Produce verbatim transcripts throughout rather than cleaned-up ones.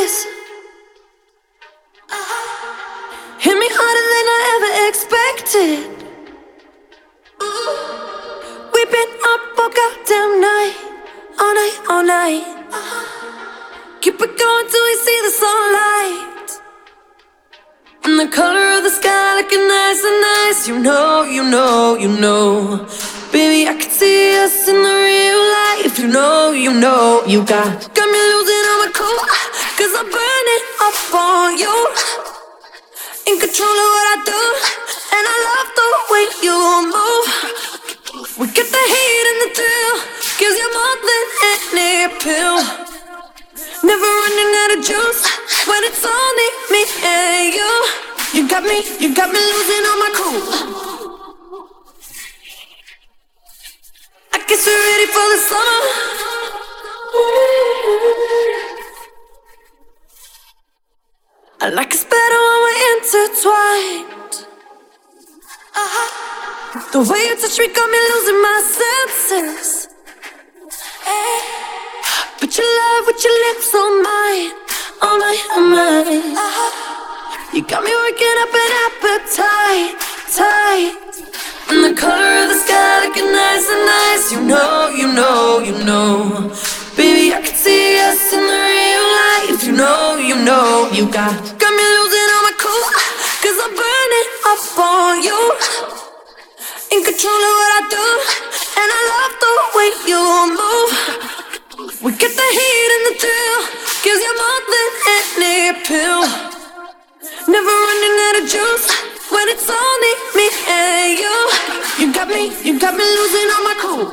this. Hit me harder than I ever expected. We've been up all goddamn night, all night, all night. Keep it going till we see the sunlight, and the color of the sky looking nice and nice. You know, you know, you know, baby, I can see us in the real life. You know, you know, you got Got me losing all my cool, cause I'm burning up on you. In control of what I do, and I love the way you move. We get the heat and the thrill, gives you more than any pill. Never running out of juice, when it's only me and you. You got me, you got me losing all my cool. I guess we're ready for the summer. I like us better when we're intertwined. Uh-huh. The way you touch me got me losing my senses. Hey. But your love with your lips on mine, all night, all night. Uh-huh. You got me working up an appetite, tight. And the color of the sky looking nice and nice. You know, you know, you know, baby, I can see us in the real life. You know, you know, you got Got me losing all my cool, cause I'm burning up on you. In control of what I do, and I love the way you move. We get the heat and the thrill, gives you more than any pill. Never running out of juice, when it's only me and you. You got me, you got me losing all my cool.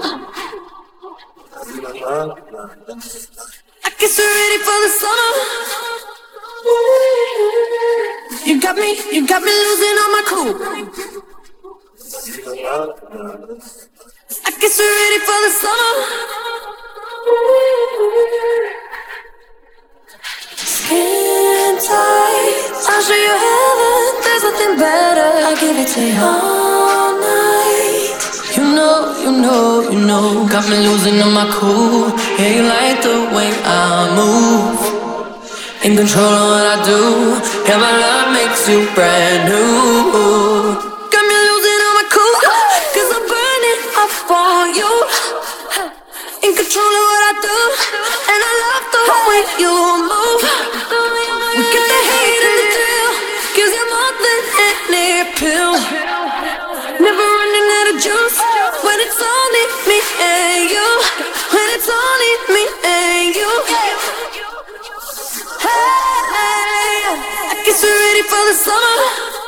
I guess we're ready for the summer. You got me, you got me losing all my cool. I guess we're ready for the summer. Skin tight, I'll show you heaven. There's nothing better. I'll give it to you all night. You know, you know, you know, got me losing on my cool. Yeah, you like the way I move. In control of what I do. Yeah, my love makes you brand new. Got me losing on my cool, cause I'm burning up on you. In control of what I do, and I love the way you move. We get the hate and the thrill, gives you more than any pill. Never running out of juice, when it's only me and you. When it's only me and you. Hey, I guess we're ready for the summer.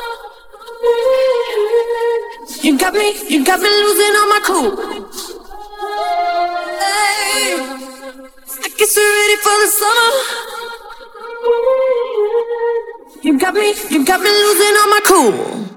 You got me, you got me losing all my cool. Hey, I guess we're ready for the summer. You got me, you got me losing all my cool.